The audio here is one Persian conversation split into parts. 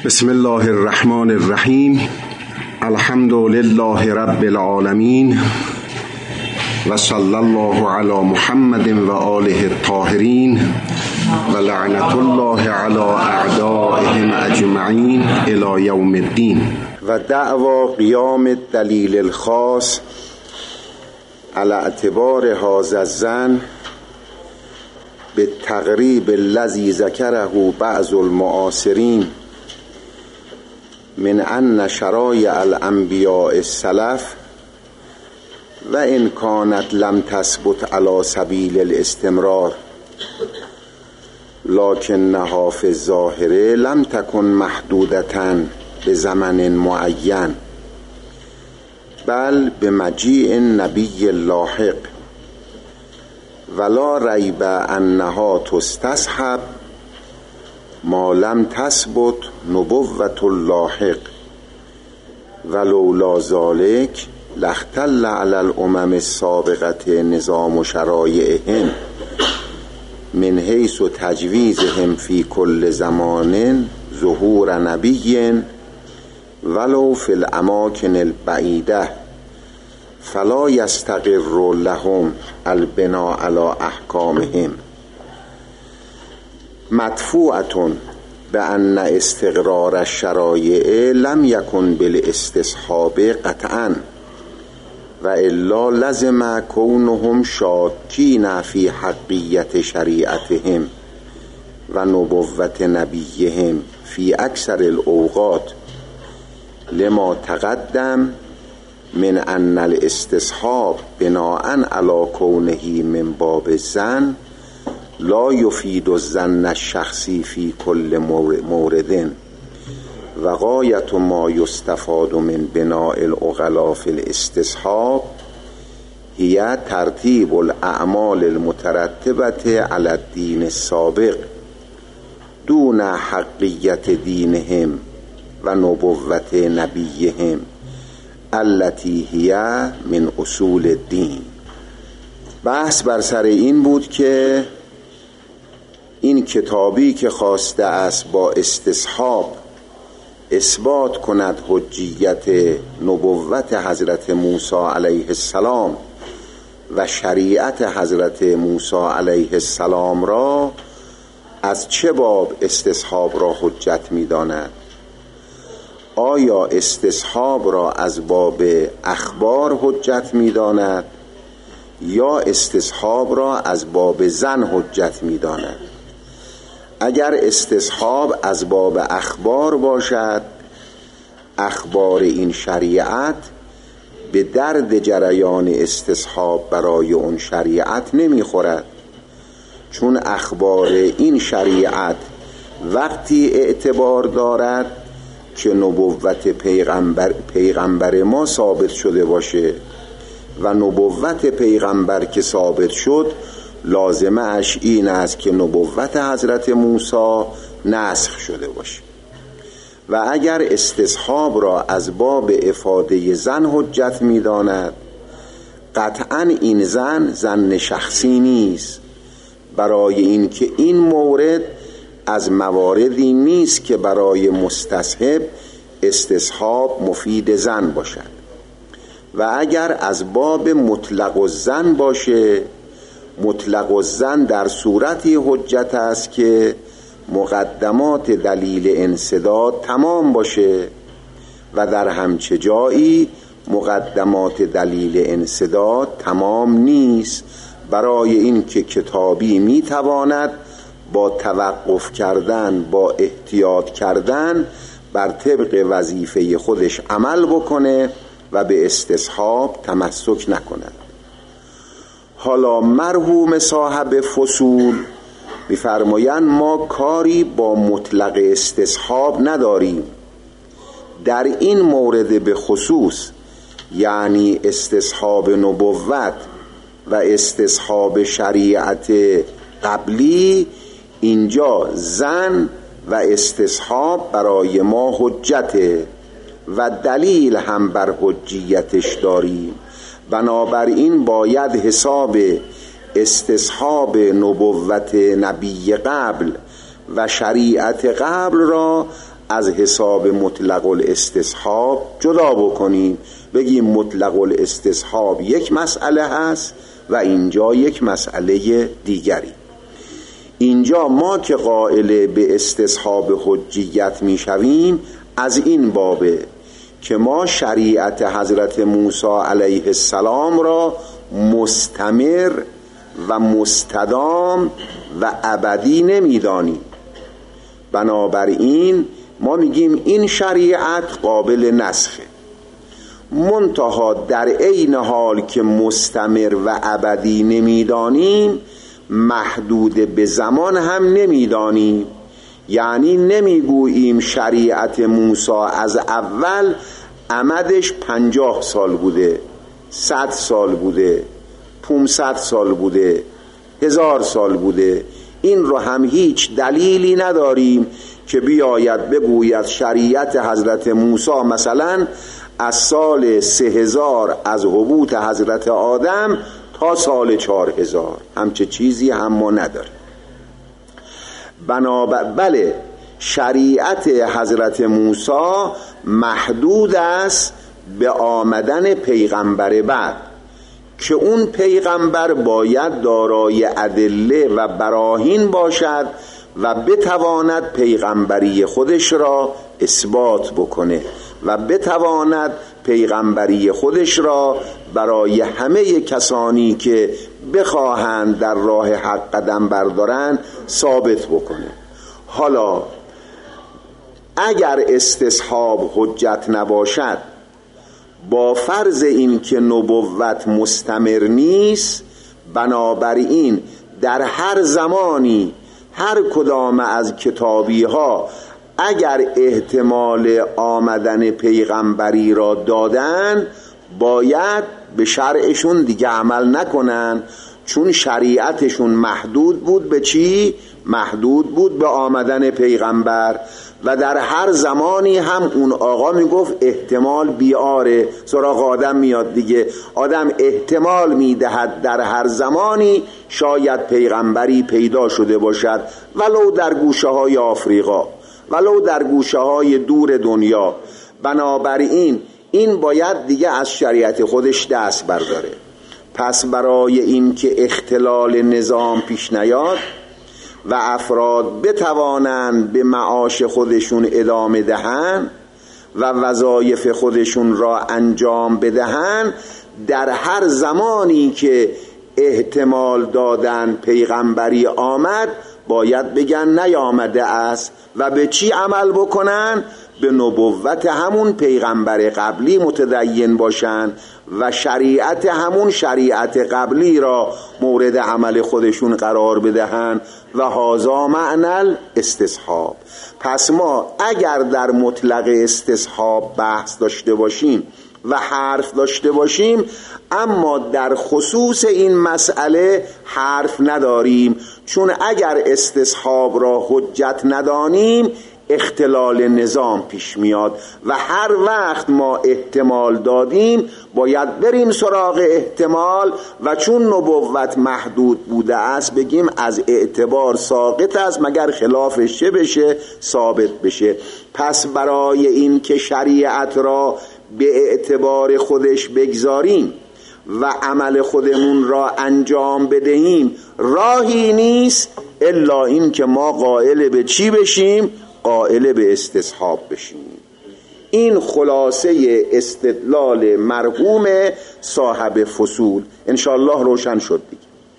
بسم الله الرحمن الرحیم. الحمد لله رب العالمین و صلی الله علی محمد و آله الطاهرین و لعنت الله علی اعدائهم اجمعین الی یوم الدین. و دعوا قیام الدلیل الخاص على اعتبار هذا الظن بالتقریب الذی ذکره بعض المعاصرین من ان شرایع الانبیاء السلف و ان کانت لم تثبت على سبیل الاستمرار لکنها فی الظاهر لم تکن محدودة بزمن معین بل بمجیء النبی اللاحق ولا ریب انها تستصحب ما لم تثبت نبوة اللاحق ولولا ذلك لاختل على الامم السابقة نظام شرایعهم من حيث تجویزهم في كل زمان ظهور نبي ولو في الاماكن البعيدة فلا يستقر لهم البناء على احکامهم مدفوعة بأن استقرار الشرایع لم يكن بالاستصحاب قطعا و الا لزم كونهم شاکین في حقیت شریعتهم و نبوة نبیهم في اکثر الاوقات لما تقدم من ان الاستصحاب بناء على كونه من باب الظن لا يفيد الظن الشخصي في كل مورد و غایت ما یستفاد من بناء العقلاء في الاستصحاب هي ترتیب الاعمال المترتبة على الدين السابق دون حقیت دینهم و نبوة نبیهم التي هي من اصول الدین. بحث بر سر این بود که این کتابی که خواسته است با استصحاب اثبات کند حجیت نبوت حضرت موسی علیه السلام و شریعت حضرت موسی علیه السلام را از چه باب استصحاب را حجت می داند؟ آیا استصحاب را از باب اخبار حجت می داند یا استصحاب را از باب ظن حجت می داند؟ اگر استصحاب از باب اخبار باشد، اخبار این شریعت به درد جریان استصحاب برای اون شریعت نمیخورد، چون اخبار این شریعت وقتی اعتبار دارد که نبوت پیغمبر ما ثابت شده باشه و نبوت پیغمبر که ثابت شد لازمه اش این است که نبوت حضرت موسی نسخ شده باشه. و اگر استصحاب را از باب افاده ظن حجت می داند، قطعا این ظن شخصی نیست، برای این که این مورد از مواردی نیست که برای مستصحب استصحاب مفید ظن باشد. و اگر از باب مطلق الظن باشه، مطلق الظن در صورتی حجت است که مقدمات دلیل انسداد تمام باشه و در همچه جایی مقدمات دلیل انسداد تمام نیست، برای این که کتابی میتواند با توقف کردن، با احتیاط کردن بر طبق وظیفه خودش عمل بکنه و به استصحاب تمسک نکند. حالا مرحوم صاحب فصول می‌فرمایند ما کاری با مطلق استصحاب نداریم در این مورد به خصوص، یعنی استصحاب نبوت و استصحاب شریعت قبلی. اینجا ظن و استصحاب برای ما حجته و دلیل هم بر حجیتش داریم، بنابراین باید حساب استصحاب نبوت نبی قبل و شریعت قبل را از حساب مطلق الاستصحاب جدا بکنیم، بگیم مطلق الاستصحاب یک مسئله هست و اینجا یک مسئله دیگری. اینجا ما که قائل به استصحاب حجیت میشویم از این بابه که ما شریعت حضرت موسی علیه السلام را مستمر و مستدام و ابدی نمیدانیم. بنابراین ما میگیم این شریعت قابل نسخه، منتها در عین حال که مستمر و ابدی نمیدانیم محدود به زمان هم نمیدانیم. یعنی نمیگوییم شریعت موسی از اول امدش 50 سال بوده، 100 سال بوده، 500 سال بوده، 1000 سال بوده. این رو هم هیچ دلیلی نداریم که بیاید بگوید شریعت حضرت موسی مثلا از سال 3000 از هبوط حضرت آدم تا سال 4000. همچه چیزی هم ما نداره. بله شریعت حضرت موسی محدود است به آمدن پیغمبر بعد که اون پیغمبر باید دارای ادله و براهین باشد و بتواند پیغمبری خودش را اثبات بکنه و بتواند پیغمبری خودش را برای همه کسانی که بخواهند در راه حق قدم بردارند ثابت بکنه. حالا اگر استصحاب حجت نباشد، با فرض این که نبوت مستمر نیست، بنابراین در هر زمانی هر کدام از کتابی ها اگر احتمال آمدن پیغمبری را دادن باید به شرعشون دیگه عمل نکنن، چون شریعتشون محدود بود به چی؟ محدود بود به آمدن پیغمبر. و در هر زمانی هم اون آقا میگفت احتمال بیاره، سراغ آدم میاد دیگه، آدم احتمال میدهد در هر زمانی شاید پیغمبری پیدا شده باشد، ولو در گوشه های آفریقا، ولو در گوشه های دور دنیا. بنابراین این باید دیگه از شریعت خودش دست برداره. پس برای این که اختلال نظام پیش نیاد و افراد بتوانند به معاش خودشون ادامه دهند و وظایف خودشون را انجام بدهند، در هر زمانی که احتمال دادن پیغمبری آمد باید بگن نیامده است و به چی عمل بکنن؟ به نبوت همون پیغمبر قبلی متدین باشن و شریعت همون شریعت قبلی را مورد عمل خودشون قرار بدهن و هذا معنی استصحاب. پس ما اگر در مطلق استصحاب بحث داشته باشیم و حرف داشته باشیم، اما در خصوص این مسئله حرف نداریم، چون اگر استصحاب را حجت ندانیم اختلال نظام پیش میاد و هر وقت ما احتمال دادیم باید بریم سراغ احتمال و چون نبوت محدود بوده است بگیم از اعتبار ساقط است مگر خلافش چه بشه؟ ثابت بشه. پس برای این که شریعت را به اعتبار خودش بگذاریم و عمل خودمون را انجام بدهیم راهی نیست الا این که ما قائل به چی بشیم؟ قائل به استصحاب بشیم. این خلاصه استدلال مرحوم صاحب فصول انشاءالله روشن شد دیگه.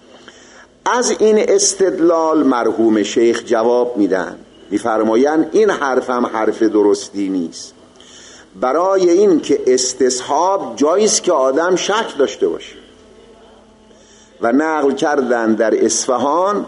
از این استدلال مرحوم شیخ جواب میدن، میفرمایند این حرفم حرف درستی نیست. برای این که استصحاب جایست که آدم شک داشته باشه و نقل کردن در اصفهان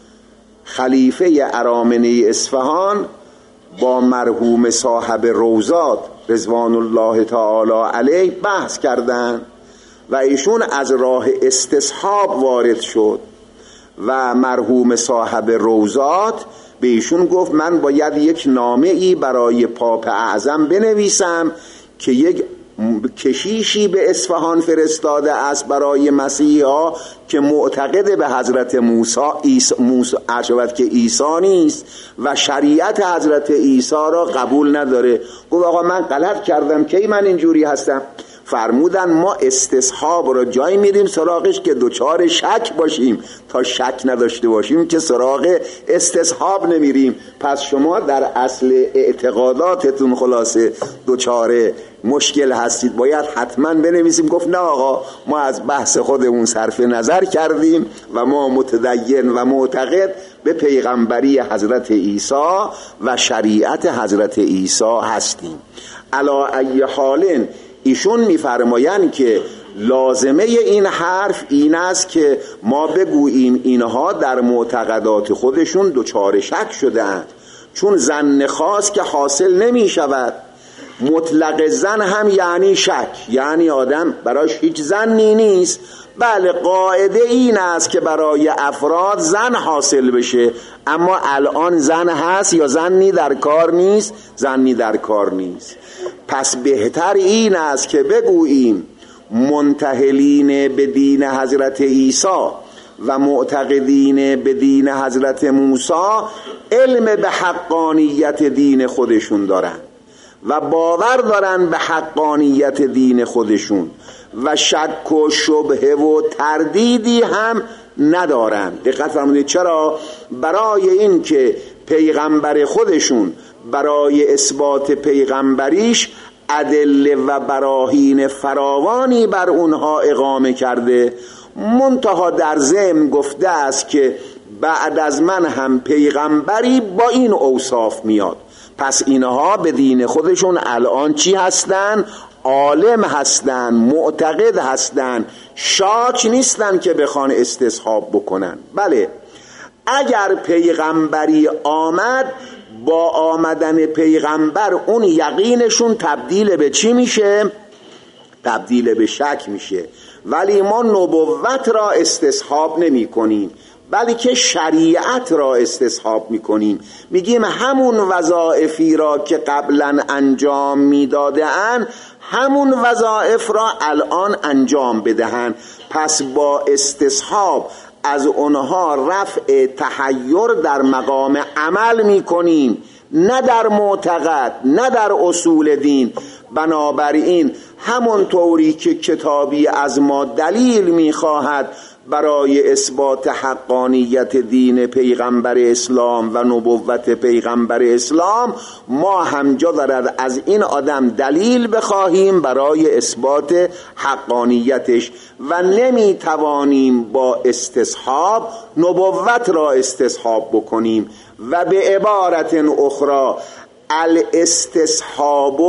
خلیفه ارامنه اصفهان با مرحوم صاحب روضات رضوان الله تعالی علیه بحث کردند و ایشون از راه استصحاب وارد شد و مرحوم صاحب روضات به ایشون گفت من باید یک نامه ای برای پاپ اعظم بنویسم که یک کشیشی به اصفهان فرستاده است برای مسیحا که معتقد به حضرت موسی که عیسی نیست و شریعت حضرت عیسی را قبول نداره. گفت آقا من غلط کردم کی من اینجوری هستم؟ فرمودن ما استصحاب را جایی میریم سراغش که دوچار شک باشیم، تا شک نداشته باشیم که سراغ استصحاب نمیریم. پس شما در اصل اعتقاداتتون خلاصه دوچار مشکل هستید، باید حتما بنویسیم. گفت نه آقا ما از بحث خودمون صرف نظر کردیم و ما متدین و معتقد به پیغمبری حضرت عیسی و شریعت حضرت عیسی هستیم. علی ای حال ایشون میفرمایند که لازمه این حرف این است که ما بگوییم اینها در معتقدات خودشون دچار شک شدند، چون ظن خاص که حاصل نمی شود. مطلق ظن هم یعنی شک، یعنی آدم براش هیچ ظنی نیست. بله قاعده این است که برای افراد ظن حاصل بشه، اما الان ظن هست یا ظنی در کار نیست؟ ظنی در کار نیست. پس بهتر این است که بگوییم منتهلین به دین حضرت عیسی و معتقدین به دین حضرت موسی علم به حقانیت دین خودشون دارن و باور دارن به حقانیت دین خودشون و شک و شبهه و تردیدی هم ندارن. دقت فرمودید چرا؟ برای این که پیغمبر خودشون برای اثبات پیغمبریش ادله و براهین فراوانی بر اونها اقامه کرده. منتها در ضمن گفته است که بعد از من هم پیغمبری با این اوصاف میاد. پس اینها به دین خودشون الان چی هستن؟ عالم هستن، معتقد هستن، شاک نیستن که بخوان استصحاب بکنن. بله اگر پیغمبری آمد، با آمدن پیغمبر اون یقینشون تبدیل به چی میشه؟ تبدیل به شک میشه. ولی ما نبوت را استصحاب نمی کنیم، بلکه شریعت را استصحاب میکنیم. میگیم همون وظایفی را که قبلا انجام میدادند همون وظایف را الان انجام بدهند. پس با استصحاب از اونها رفع تحیر در مقام عمل میکنیم، نه در معتقد، نه در اصول دین. بنابراین همون طوری که کتابی از ما دلیل میخواهد برای اثبات حقانیت دین پیغمبر اسلام و نبوت پیغمبر اسلام، ما هم جا دارد از این آدم دلیل بخواهیم برای اثبات حقانیتش و نمیتوانیم با استصحاب نبوت را استصحاب بکنیم. و به عبارت اخرى الاستصحاب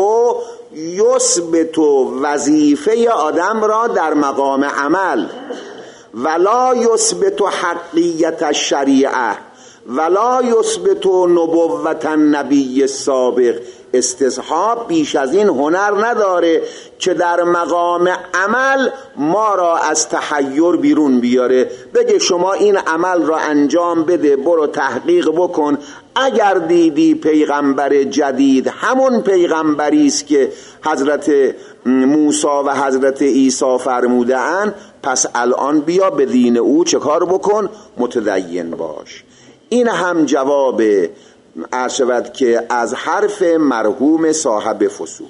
یثبت وظیفه آدم را در مقام عمل، ولا یثبت حقیت الشریعه ولا یثبت نبوت النبی السابق. استصحاب بیش از این هنر نداره که در مقام عمل ما را از تحیر بیرون بیاره، بگه شما این عمل را انجام بده، برو تحقیق بکن، اگر دیدی پیغمبر جدید همون پیغمبری است که حضرت موسی و حضرت عیسی فرموده اند، پس الان بیا به دین او چه کار بکن؟ متدین باش. این هم جواب عرض شود که از حرف مرحوم صاحب فصول.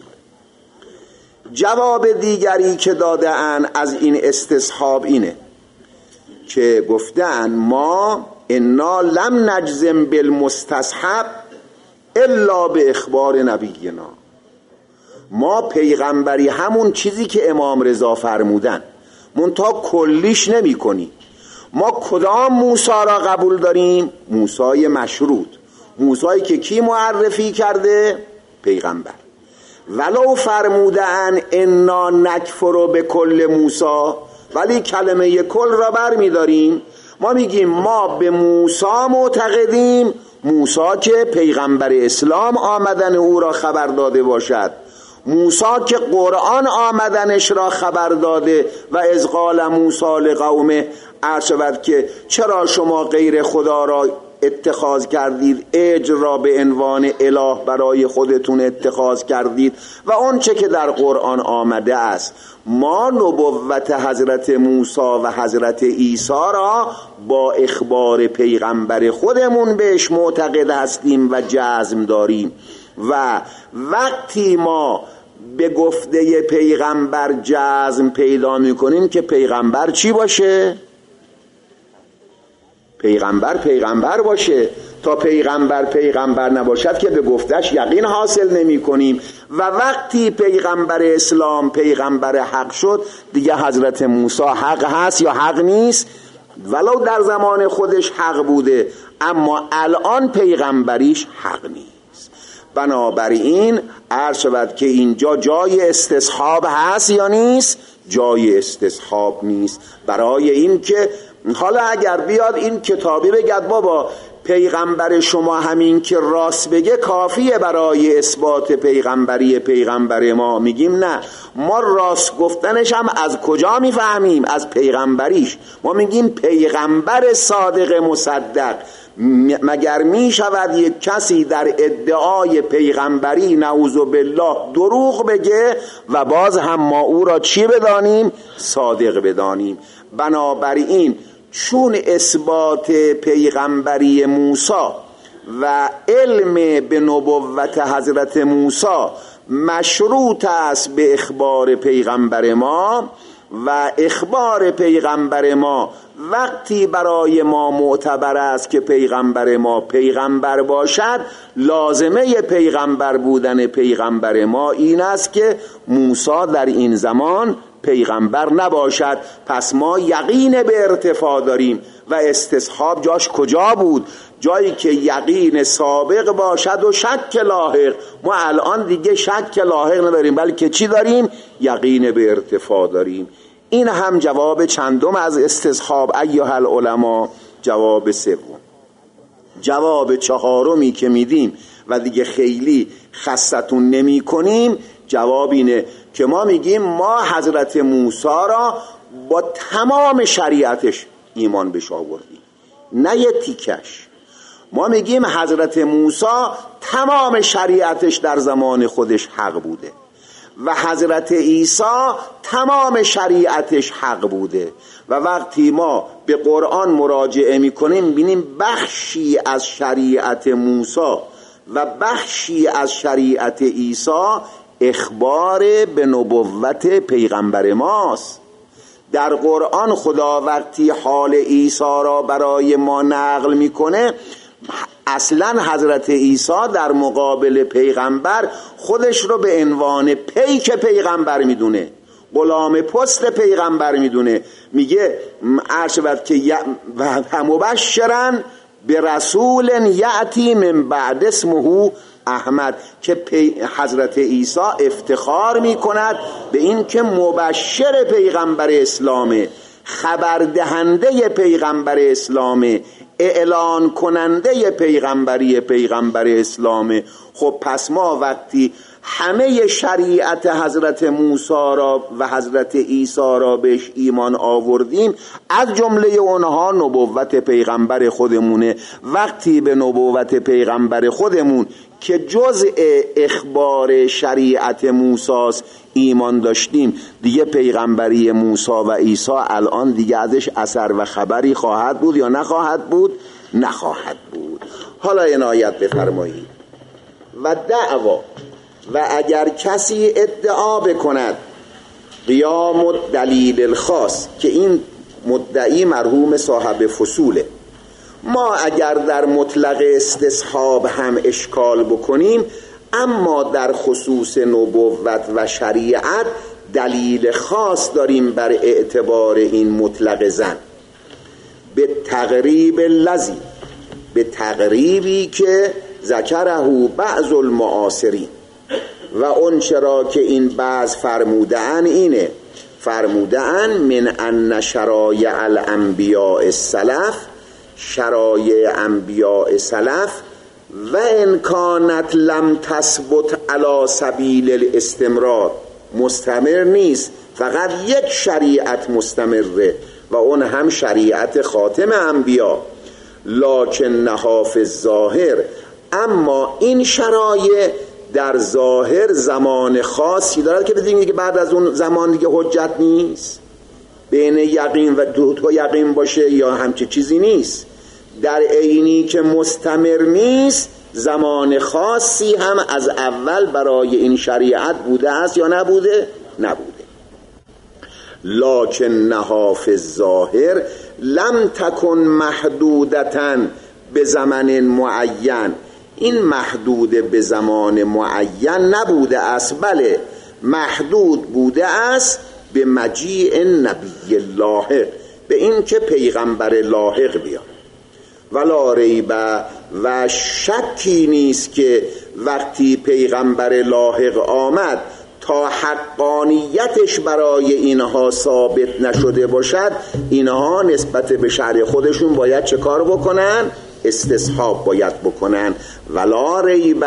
جواب دیگری که داده اند از این استصحاب اینه که گفتن ما انا لم نجزم بالمستصحب الا به اخبار نبینا. ما پیغمبری همون چیزی که امام رضا فرمودن منتها کلیش نمی کنیم. ما کدام موسی را قبول داریم؟ موسی مشروط، موسی که کی معرفی کرده؟ پیغمبر. ولو فرمودن انا نکفر به کل موسی، ولی کلمه کل را بر می داریم. ما میگیم ما به موسی معتقدیم، موسی که پیغمبر اسلام آمدن او را خبر داده باشد، موسی که قرآن آمدنش را خبر داده و اذ قال موسی لقومه عرض شود که چرا شما غیر خدا را اتخاذ کردید، اجر را به عنوان اله برای خودتون اتخاذ کردید و آنچه که در قرآن آمده است. ما نبوت حضرت موسی و حضرت عیسی را با اخبار پیغمبر خودمون بهش معتقد هستیم و جزم داریم و وقتی ما به گفته پیغمبر جزم پیدا میکنیم که پیغمبر چی باشه؟ پیغمبر باشه. تا پیغمبر نباشد که به گفتش یقین حاصل نمی کنیم و وقتی پیغمبر اسلام پیغمبر حق شد دیگه حضرت موسی حق هست یا حق نیست؟ ولو در زمان خودش حق بوده اما الان پیغمبریش حق نیست. بنابراین عرض شود که اینجا جای استصحاب هست یا نیست؟ جای استصحاب نیست. برای این که حالا اگر بیاد این کتابی بگد بابا پیغمبر شما همین که راست بگه کافیه برای اثبات پیغمبر ما، میگیم نه، ما راست گفتنش هم از کجا میفهمیم؟ از پیغمبریش. ما میگیم پیغمبر صادق مصدق. مگر می شود یک کسی در ادعای پیغمبری نعوذ بالله دروغ بگه و باز هم ما او را چی بدانیم؟ صادق بدانیم. بنابراین چون اثبات پیغمبری موسی و علم به نبوت حضرت موسی مشروط است به اخبار پیغمبر ما و اخبار پیغمبر ما وقتی برای ما معتبر است که پیغمبر ما پیغمبر باشد، لازمه پیغمبر بودن پیغمبر ما این است که موسی در این زمان پیغمبر نباشد. پس ما یقین به ارتفاع داریم و استصحاب جاش کجا بود؟ جایی که یقین سابق باشد و شک لاحق. ما الان دیگه شک لاحق نداریم بلکه چی داریم؟ یقین به ارتفاع داریم. این هم جواب چندم از استصحاب ایها العلماء. جواب سوم. جواب چهارمی که میدیم و دیگه خیلی خستتون نمی کنیم جواب اینه که ما میگیم ما حضرت موسی را با تمام شریعتش ایمان بهش آوردیم، نه یه تیکش. ما میگیم حضرت موسی تمام شریعتش در زمان خودش حق بوده و حضرت عیسی تمام شریعتش حق بوده و وقتی ما به قرآن مراجعه میکنیم بینیم بخشی از شریعت موسی و بخشی از شریعت عیسی اخبار به نبوت پیغمبر ماست. در قرآن خدا وقتی حال عیسی را برای ما نقل میکنه اصلا حضرت عیسی در مقابل پیغمبر خودش رو به عنوان پیک پیغمبر میدونه، غلام پست پیغمبر میدونه. میگه عرشبت که مبشراً به رسول یأتی من بعد اسمه احمد، که حضرت عیسی افتخار میکند به این که مبشر پیغمبر اسلامه، خبردهنده پیغمبر اسلامه، اعلان کننده پیغمبر اسلامه. خب پس ما وقتی همه شریعت حضرت موسی را و حضرت عیسی را بهش ایمان آوردیم، از جمله اونها نبوت پیغمبر خودمونه. وقتی به نبوت پیغمبر خودمون که جزء اخبار شریعت موسی ایمان داشتیم، دیگه پیغمبری موسی و عیسی الان دیگه ازش اثر و خبری خواهد بود یا نخواهد بود؟ نخواهد بود. حالا عنایت بفرمایید. و دعوا، و اگر کسی ادعا بکند قیام الدلیل الخاص، که این مدعی مرحوم صاحب فصوله، ما اگر در مطلق استصحاب هم اشکال بکنیم اما در خصوص نبوت و شریعت دلیل خاص داریم بر اعتبار این مطلق زن، به تقریب لذی، به تقریبی که ذکره بعض المعاصرین و اون چرا که این بعض فرمودن اینه، فرمودن من ان شرایع الانبیاء السلف، شرایع انبیاء سلف و ان کانت لم تثبت علی سبیل الاستمرار، مستمر نیست، فقط یک شریعت مستمره و اون هم شریعت خاتم انبیا. لکنها فی الظاهر، اما این شرایع در ظاهر زمان خاصی دارد که بدونید که بعد از اون زمان دیگه حجت نیست، بین یقین و دو یقین باشه یا همچه چیزی نیست. در عینی که مستمر نیست، زمان خاصی هم از اول برای این شریعت بوده است یا نبوده؟ نبوده. لکنها فی الظاهر لم تکن محدودتا به زمان معین، این محدود به زمان معین نبوده است، بله محدود بوده است به مجیء نبی لاحق، به این که پیغمبر لاحق بیاد. ولا ریب، و شکی نیست که وقتی پیغمبر لاحق آمد تا حقانیتش برای اینها ثابت نشده باشد، اینها نسبت به شرع خودشون باید چه کار بکنن؟ استصحاب باید بکنن. ولا ریب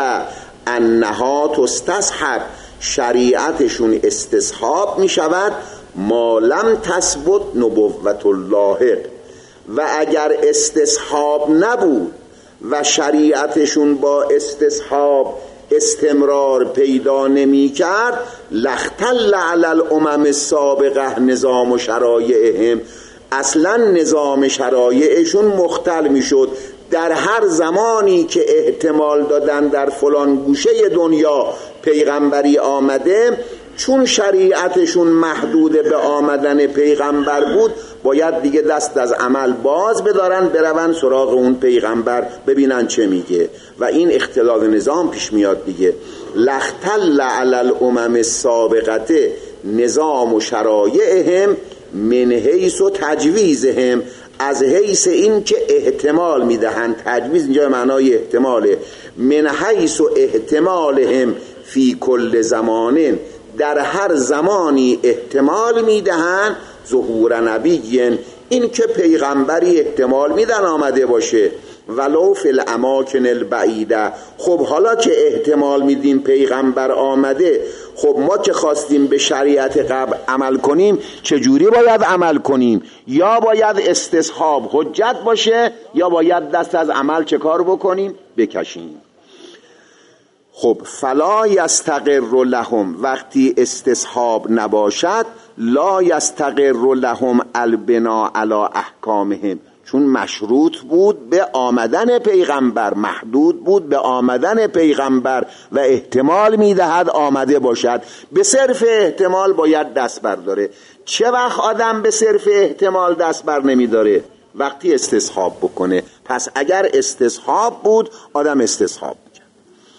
انها تستصحب، شریعتشون استصحاب می شود ما لم تثبت نبوت اللاحق، و اگر استصحاب نبود و شریعتشون با استصحاب استمرار پیدا نمی کرد، لاختل علی الامم السابقه نظام و شرایعهم، اصلا نظام شرایعشون مختل می شد. در هر زمانی که احتمال دادن در فلان گوشه دنیا پیغمبری آمده، چون شریعتشون محدود به آمدن پیغمبر بود، باید دیگه دست از عمل باز بدارن، برون سراغ اون پیغمبر ببینن چه میگه، و این اختلال نظام پیش میاد دیگه. لاختل علی الامم السابقه نظام و شرایعهم من حیث و تجویزهم، از حیث این که احتمال میدهند، تجویز اینجا معنای احتماله، من حیث و احتمالهم فی کل زمان، در هر زمانی احتمال میدهند ظهور نبی، این که پیغمبری احتمال میدن آمده باشه، ولو فی الاماکن البعیده. خب حالا که احتمال میدیم پیغمبر آمده، خب ما که خواستیم به شریعت قبل عمل کنیم، چجوری باید عمل کنیم؟ یا باید استصحاب حجت باشه، یا باید دست از عمل چه کار بکنیم؟ بکشیم. خب فلا یستقر لهم، وقتی استصحاب نباشد، لا یستقر لهم البناء علی احکامهم، چون مشروط بود به آمدن پیغمبر، محدود بود به آمدن پیغمبر و احتمال میدهد آمده باشد. به صرف احتمال باید دست برداره. چه وقت آدم به صرف احتمال دست بر نمیداره؟ وقتی استصحاب بکنه. پس اگر استصحاب بود آدم استصحاب میکرد.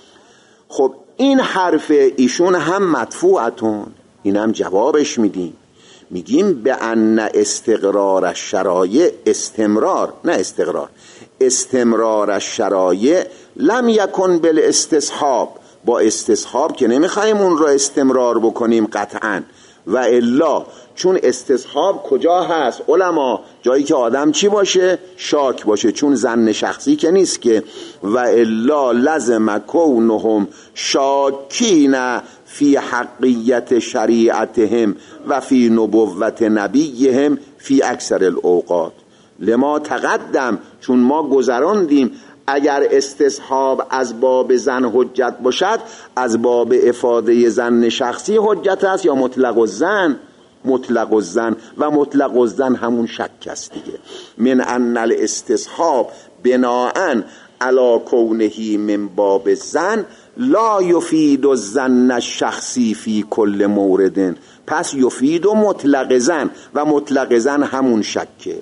خب این حرف ایشون هم مدفوعتون، این هم جوابش میگیم به ان استقرار الشرایع، استمرار نه استقرار، استمرار الشرایع لم یکن بالاستصحاب، با استصحاب که نمیخوایم اون را استمرار بکنیم قطعا، و الا چون استصحاب کجا هست علما؟ جایی که آدم چی باشه؟ شاک باشه، چون ظن شخصی که نیست که. و الا لزم کونهم شاکین فی حقیت شریعتهم و فی نبوت نبیهم فی اکثر الاوقات. لما تقدم، چون ما گذراندیم اگر استصحاب از باب ظن حجت باشد، از باب افاده ظن شخصی حجت است یا مطلق الظن؟ مطلق الظن، و مطلق الظن همون شک است دیگه. من ان الاستصحاب بناء علی کونه من باب الظن لا یفید الظن الشخصی فی کل مورد، پس یفید مطلق ظن، و مطلق ظن همون شکه.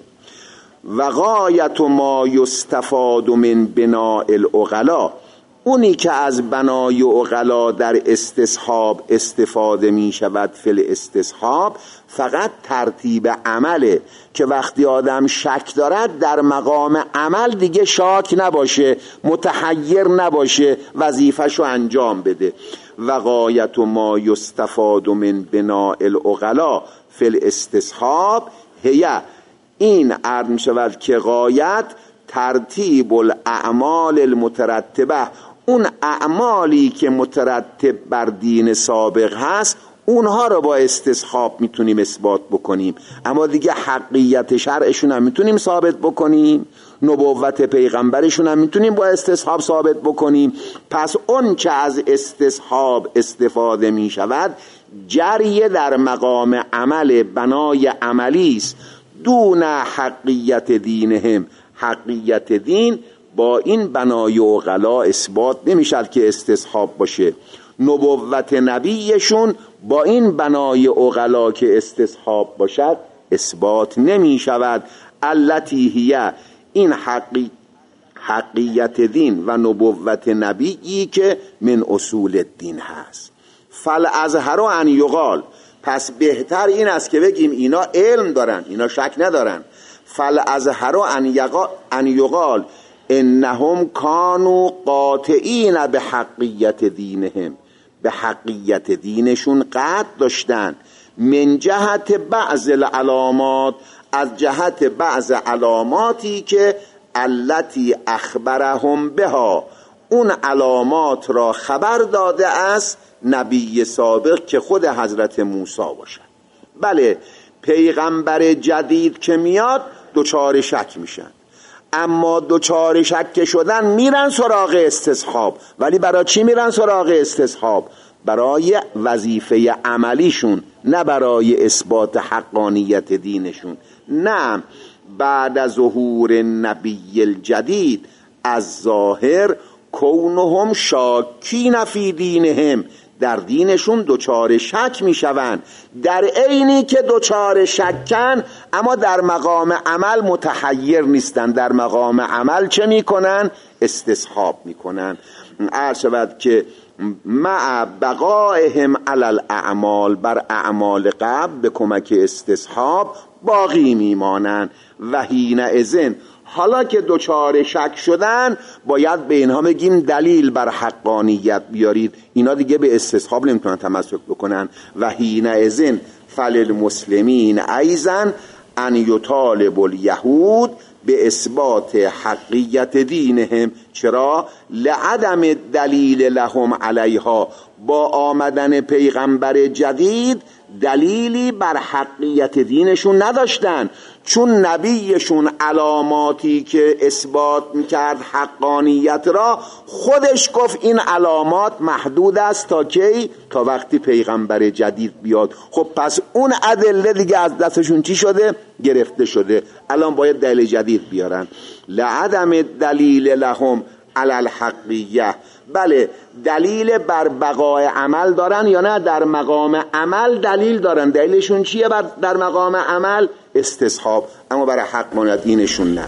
و غایت ما یستفاد من بناء العقلا، اونی که از بنای عقلا در استصحاب استفاده می شود فی الاستصحاب، فقط ترتیب عمله که وقتی آدم شک دارد در مقام عمل دیگه شاک نباشه، متحیر نباشه، وظیفه‌شو انجام بده. و غایت ما یستفاد من بناء العقلا فی الاستصحاب هی، این عرض می شود که غایت ترتیب الاعمال المترتبه، اون اعمالی که مترتب بر دین سابق هست، اونها رو با استصحاب میتونیم اثبات بکنیم، اما دیگه حقیقت شرعشون هم میتونیم ثابت بکنیم، نبوت پیغمبرشون هم میتونیم با استصحاب ثابت بکنیم. پس اون که از استصحاب استفاده میشود جریه در مقام عمل، بنای عملی است، دون حقیقت دینهم. حقیقت دین با این بنای عقلا اثبات نمیشد که استصحاب باشه، نبوت نبیشون با این بنای عقلا که استصحاب باشد اثبات نمی شود. التی هی، این حقیقت دین و نبوت نبیی که من اصول الدین هست. فالازهر ان یقال، پس بهتر این است که بگیم اینا علم دارن، اینا شک ندارن. فالازهر ان یقال انهم کانوا قاطعین به حقیقت دینهم، به حقیقت دینشون قطع داشتن، من جهت بعض العلامات، از جهت بعض علاماتی که التی اخبرهم بها، اون علامات را خبر داده است نبی سابق که خود حضرت موسی باشد. بله، پیغمبر جدید که میاد دوچار شک میشن، اما دوچار شک شدن میرن سراغ استصحاب. ولی برای چی میرن سراغ استصحاب؟ برای وظیفه عملیشون، نه برای اثبات حقانیت دینشون. نه، بعد از ظهور نبی الجدید از ظاهر کونهم شاکین فی دینهم، در دینشون دوچار شک میشوند، در عینی که دوچار شکن اما در مقام عمل متحیر نیستن. در مقام عمل چه میکنن؟ استصحاب میکنن. عرض شود که مع بقائهم علی الاعمال، بر اعمال قبل به کمک استصحاب باقی میمانند. و حینئذ، حالا که دوچار شک شدن باید به اینها بگیم دلیل بر حقانیت بیارید، اینا دیگه به استصحاب نمیتونن تمسک بکنن. و حینئذ فللمسلمین ایضا ان یطالب الیهود به اثبات حقیقت دینهم. چرا؟ لعدم دلیل لهم علیها، با آمدن پیغمبر جدید دلیلی بر حقیقت دینشون نداشتن، چون نبیشون علاماتی که اثبات میکرد حقانیت را، خودش گفت این علامات محدود است تا کی؟ تا وقتی پیغمبر جدید بیاد. خب پس اون ادله دیگه از دستشون چی شده؟ گرفته شده. الان باید دلیل جدید بیارن. لعدم دلیل لهم علی الحقیه، بله دلیل بر بقای عمل دارن یا نه؟ در مقام عمل دلیل دارن. دلیلشون چیه در مقام عمل؟ استصحاب. اما برای حقانیت دینشون نه.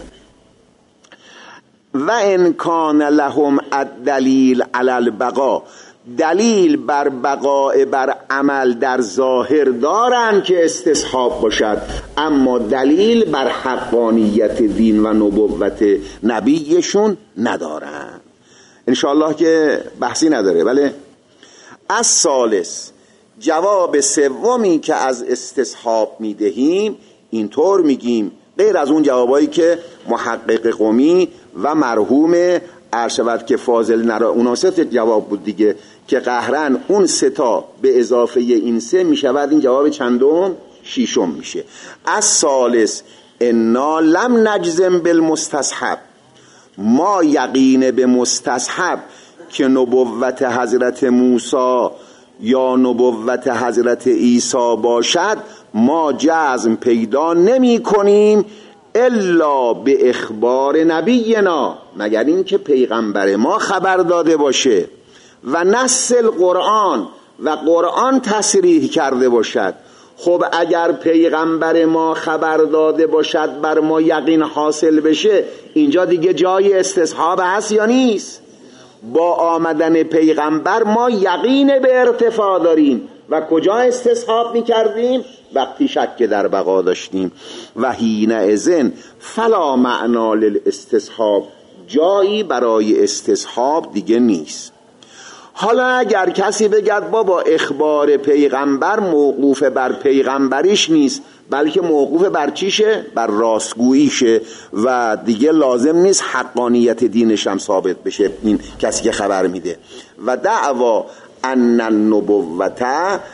و ان کان لهم الدلیل علی البقا، دلیل بر بقای بر عمل در ظاهر دارن که استصحاب باشد، اما دلیل بر حقانیت دین و نبوت نبیشون ندارن. انشاءالله که بحثی نداره. بله. از ثالث، جواب سومی که از استصحاب میدهیم اینطور میگیم، غیر از اون جوابایی که محقق قمی و مرحوم عرشبت که فاضل نرا، اونا سه جواب بود دیگه، که قهرن اون سه تا به اضافه این سه میشود این جواب چندم؟ شیشم میشه. از ثالث انا لم نجزم بالمستصحب، ما یقین به مستصحب که نبوت حضرت موسی یا نبوت حضرت عیسی باشد ما جزم پیدا نمی کنیم الا به اخبار نبینا، مگر این که پیغمبر ما خبر داده باشه و نص القرآن و قرآن تصریح کرده باشد. خب اگر پیغمبر ما خبر داده باشد بر ما یقین حاصل بشه، اینجا دیگه جای استصحاب هست یا نیست؟ با آمدن پیغمبر ما یقین به ارتفاع داریم و کجا استصحاب میکردیم؟ وقتی شک در بقا داشتیم. و حینئذ فلا معنا للاستصحاب، جایی برای استصحاب دیگه نیست. حالا اگر کسی بگد بابا اخبار پیغمبر موقوف بر پیغمبریش نیست، بلکه موقوف بر چیشه؟ بر راستگوییشه و دیگه لازم نیست حقانیت دینش هم ثابت بشه این کسی که خبر میده. و دعوا ان النبوت،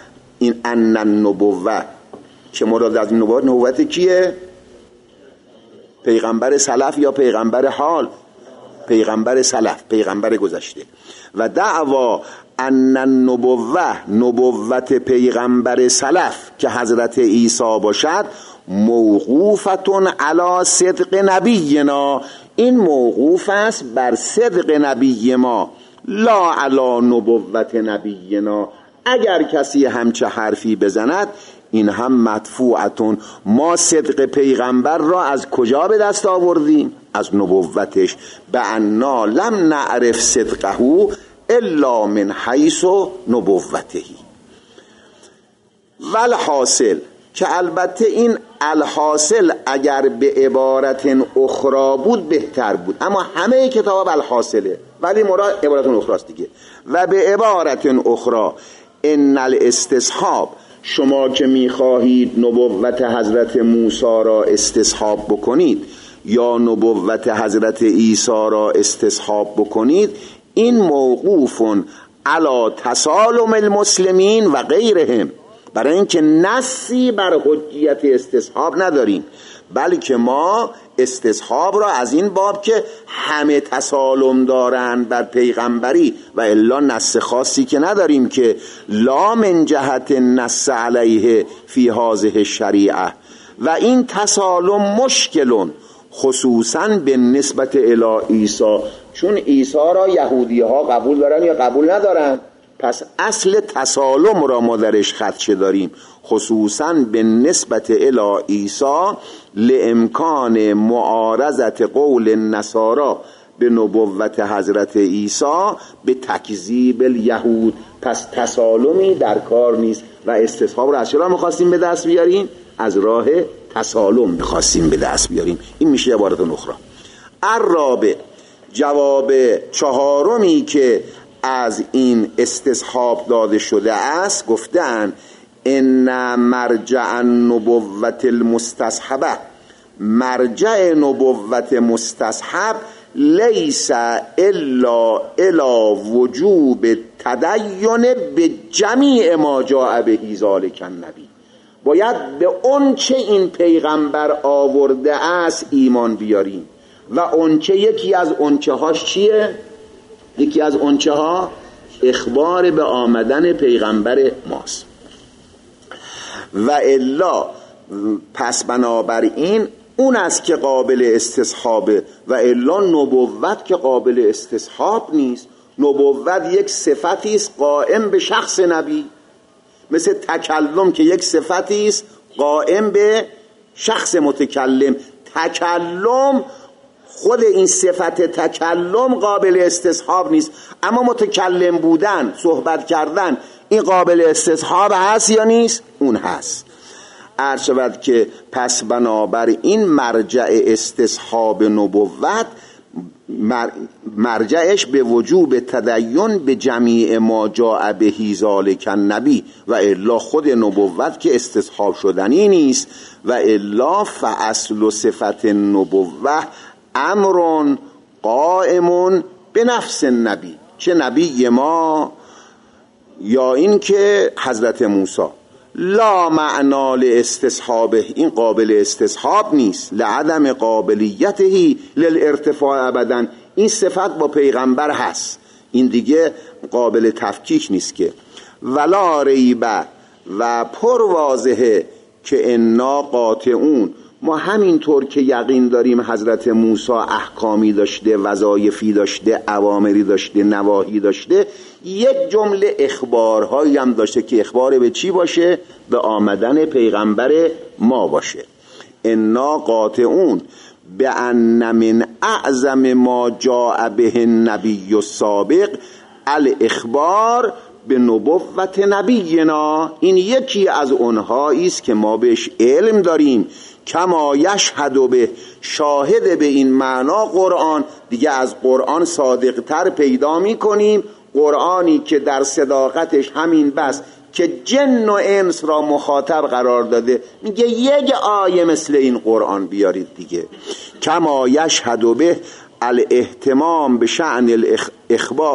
این ان النبوه که مراد از نبوت کیه؟ پیغمبر سلف یا پیغمبر حال؟ پیغمبر سلف، پیغمبر گذشته. و دعوا ان النبوه، نبوت پیغمبر سلف که حضرت عیسی باشد، موقوفتون علی صدق نبینا، این موقوف است بر صدق نبی ما، لا علی نبوت نبینا. اگر کسی همچه حرفی بزند این هم مدفوعتون، ما صدق پیغمبر را از کجا به دست آوردیم؟ از نبوتش. بأننا لم نعرف صدقه الا من حیث نبوتهی. والحاصل، که البته این الحاصل اگر به عبارت اخرى بود بهتر بود، اما همه کتاب الحاصله، ولی مراد عبارت اخرى است دیگه. و به عبارت اخرى ان الاستصحاب، شما که میخواهید نبوت حضرت موسی را استصحاب بکنید یا نبوت حضرت عیسی را استصحاب بکنید، این موقوف علی تسالم المسلمین و غیرهم، برای اینکه نصی بر حجیت استصحاب نداریم، بلکه ما استصحاب را از این باب که همه تسالم دارند بر پیغمبری و الا نص خاصی که نداریم که لا من جهت نص علیه فی هذه الشریعه. و این تسالم مشکلون خصوصا به نسبت الی عیسی، چون عیسی را یهودی ها قبول دارن یا قبول ندارن، پس اصل تسالم را ما درش خدشه داریم، خصوصا به نسبت الی عیسی لامکان معارضت قول النصارى به نبوت حضرت عیسی به تکذیب الیهود. پس تسالمی در کار نیست و استصحاب را از چرا میخواستیم به دست بیاریم؟ از راه تسالم میخواستیم به دست بیاریم. این میشه عبارت اخرى. الرابع، جواب چهارمی که از این استصحاب داده شده است، گفتن ان مرجع النبوت المستصحبه، مرجع نبوت مستصحب لیس الا الی وجوب تدین به جمیع ما جاء به ذلک النبی، باید به اون چه این پیغمبر آورده است ایمان بیاریم. و اون چه، یکی از اون چه هاش چیه؟ یکی از اون چه ها اخبار به آمدن پیغمبر ماست. و الا، پس بنابراین اون است که قابل استصحابه، و الا نبوت که قابل استصحاب نیست. نبوت یک صفتی است قائم به شخص نبی، مثل تکلم که یک صفتی است قائم به شخص متکلم. تکلم، خود این صفت تکلم قابل استصحاب نیست، اما متکلم بودن، صحبت کردن، این قابل استصحاب هست یا نیست؟ اون هست. عرض شود که پس بنابراین مرجع استصحاب نبوت مرجعش به وجوب تدین به جمیع ما جاء به ذلک النبی، و الا خود نبوت که استصحاب شدنی نیست. و الا فاصل صفت نبوت امر قائم به نفس النبی، چه نبی ما یا این که حضرت موسی، لا معنا لاستصحابه، این قابل استصحاب نیست، لعدم قابلیته للارتفاع ابدا، این صفت با پیغمبر هست، این دیگه قابل تفکیک نیست که. ولا ریبه، و پر واضحه که انا قاطعون، ما همینطور که یقین داریم حضرت موسی احکامی داشته، وظایفی داشته، اوامری داشته، نواهی داشته، یک جمله اخبارهایی هم داشته که اخبار به چی باشه؟ به آمدن پیغمبر ما باشه. انا قاطعون بأن من اعظم ما جاء به النبی السابق الاخبار به نبوت نبینا، این یکی از اونهایی است که ما بهش علم داریم. کما یشهد به، شاهد به این معنا قرآن، دیگه از قرآن صادق تر پیدا می کنیم، قرآنی که در صداقتش همین بس که جن و انس را مخاطب قرار داده، میگه یک آیه مثل این قرآن بیارید دیگه. کما یشهد به الاهتمام به شأن الاخبار،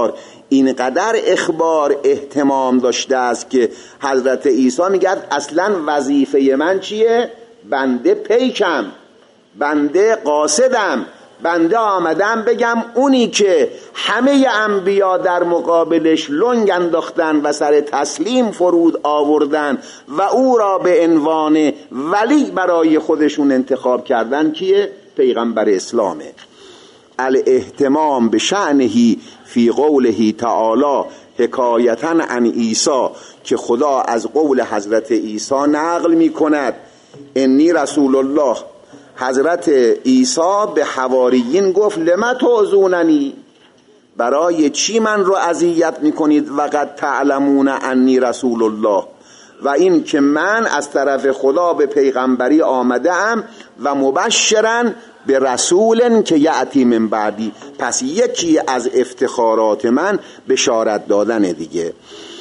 اینقدر اخبار اهتمام داشته است که حضرت عیسی میگه اصلا وظیفه من چیه؟ بنده پیکم، بنده قاصدم، بنده آمدم بگم اونی که همه انبیا در مقابلش لنگ انداختن و سر تسلیم فرود آوردن و او را به عنوان ولی برای خودشون انتخاب کردن کیه؟ پیغمبر اسلامه. الاهتمام به شأنهی فی قوله تعالی حکایتا عن عیسی، که خدا از قول حضرت عیسی نقل می کند انی رسول الله. حضرت عیسی به حواریین گفت لما تعظوننی، برای چی من رو اذیت میکنید؟ وقد تعلمون انی رسول الله، و این که من از طرف خدا به پیغمبری آمده ام و مبشرا به رسول که یأتی من بعدی. پس یکی از افتخارات من بشارت دادن دیگه.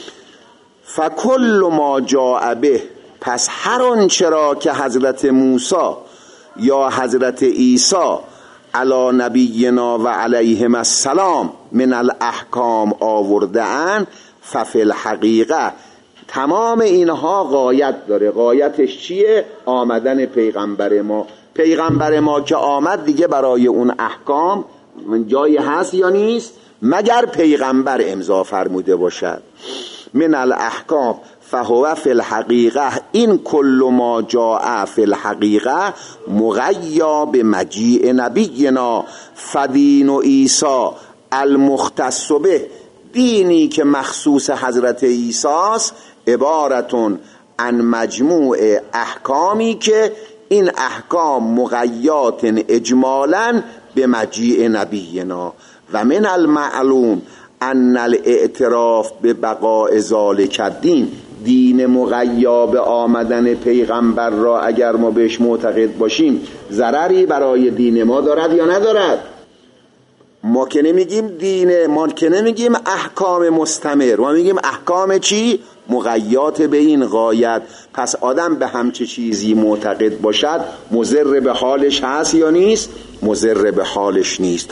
فکل ما جاء به، پس هر آنچه را که حضرت موسی یا حضرت عیسی علی نبینا و علیهم السلام من الاحکام آورده اند، ففی الحقیقه تمام اینها غایت داره. غایتش چیه؟ آمدن پیغمبر ما. پیغمبر ما که آمد دیگه برای اون احکام جایی هست یا نیست؟ مگر پیغمبر امضا فرموده باشد. من الاحکام فهو فی الحقیقه، این کل ما جاء فی الحقیقه مغیا به مجیء نبینا فدین و عیسی المختص به، دینی که مخصوص حضرت عیسی است عبارتون عن مجموع احکامی که این احکام مغیات اجمالا به مجیء نبینا. و من المعلوم ان الاعتراف به بقاء ذالک الدین، دین مغیا به آمدن پیغمبر را اگر ما بهش معتقد باشیم ضرری برای دین ما دارد یا ندارد؟ ما که نمیگیم دین، ما که نمیگیم احکام مستمر، ما میگیم احکام چی؟ مغیات به این غایت. پس آدم به همچه چیزی معتقد باشد مضر به حالش هست یا نیست؟ مضر به حالش نیست.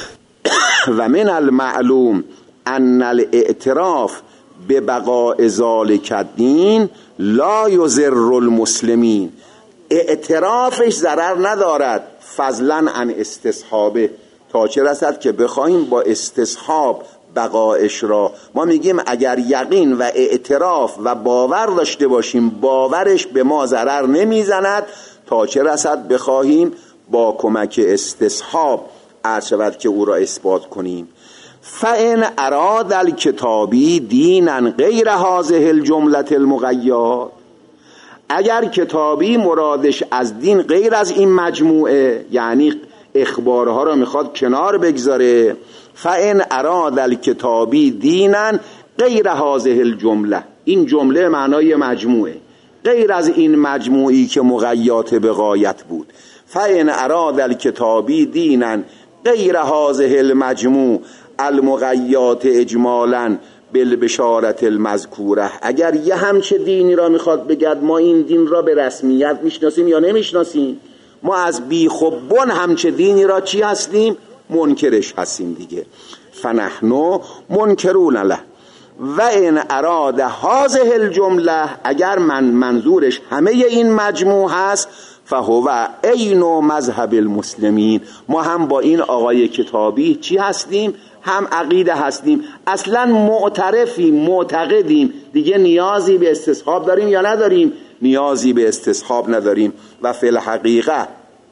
و من المعلوم ان الاعتراف به بقاء ذالک الدین لا یضر المسلمین، اعترافش ضرر ندارد فضلا عن استصحابه، تا چه رسد که بخواهیم با استصحاب بقایش را. ما میگیم اگر یقین و اعتراف و باور داشته باشیم باورش به ما ضرر نمیزند، تا چه رسد بخواهیم با کمک استصحاب عرض شود که او را اثبات کنیم. فإن اراد الکتابی دینا غیر هذه الجمله المغیات، اگر کتابی مرادش از دین غیر از این مجموعه، یعنی اخبارها را میخواد کنار بگذاره، فإن اراد الکتابی دینا غیر هذه الجمله، این جمله معنای مجموعه، غیر از این مجموعی که مغیات به غایت بود. فإن اراد الکتابی دینا غیر هذه المجموع المغیات اجمالا بالبشارت المذکوره، اگر یه همچه دینی را میخواد بگد ما این دین را به رسمیت میشناسیم یا نمیشناسیم؟ ما از بیخوبون همچه دینی را چی هستیم؟ منکرش هستیم دیگه. فنحن منکرون له. و ان اراد هذه الجمله، اگر منظورش همه این مجموع هست، فهو عین مذهب المسلمین، ما هم با این آقای کتابی چی هستیم؟ هم عقیده هستیم، اصلا معترفیم، معتقدیم، دیگه نیازی به استصحاب داریم یا نداریم؟ نیازی به استصحاب نداریم. و فی الحقیقه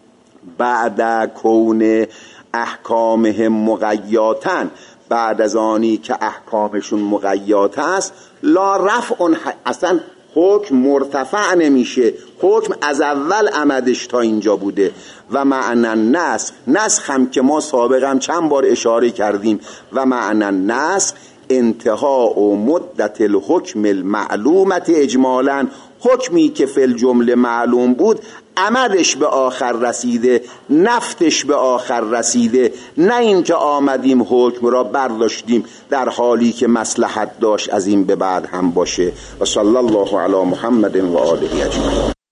بعد کون احکامهم مغیاتن، بعد از آنی که احکامشون مغیات است، لا رفع، اصلا حکم مرتفع نمیشه، حکم از اول عمدش تا اینجا بوده. و معنی نسخ هم که ما سابقا چند بار اشاره کردیم، و معنی نسخ انتها و مدت الحکم المعلومت اجمالا، حکمی که فی الجمله معلوم بود عمدش به آخر رسیده، نفتش به آخر رسیده، نه اینکه آمدیم حکم را برداشتیم در حالی که مصلحت داشت از این به بعد هم باشه. و صلی الله علی محمد و آله اجمعین.